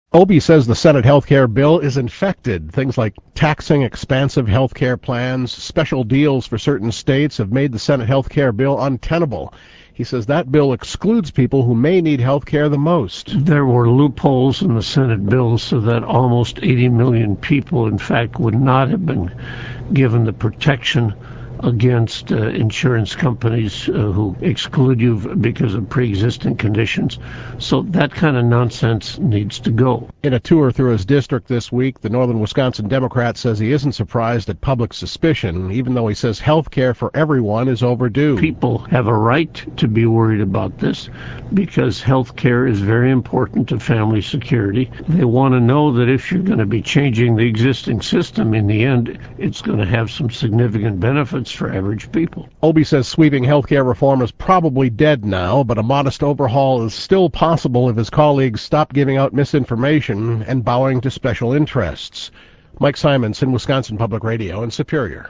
Obie says the Senate health care bill is infected. Things like taxing expansive health care plans, special deals for certain states have made the Senate health care bill untenable. He says that bill excludes people who may need health care the most. There were loopholes in the Senate bill so that almost 80 million people, in fact, would not have been given the protection against insurance companies who exclude you because of pre-existing conditions. So that kind of nonsense needs to go. In a tour through his district this week, the Northern Wisconsin Democrat says he isn't surprised at public suspicion, even though he says health care for everyone is overdue. People have a right to be worried about this because health care is very important to family security. They want to know that if you're going to be changing the existing system, in the end, it's going to have some significant benefits for average people. Obie says sweeping health care reform is probably dead now, but a modest overhaul is still possible if his colleagues stop giving out misinformation and bowing to special interests. Mike Simonson, Wisconsin Public Radio in Superior.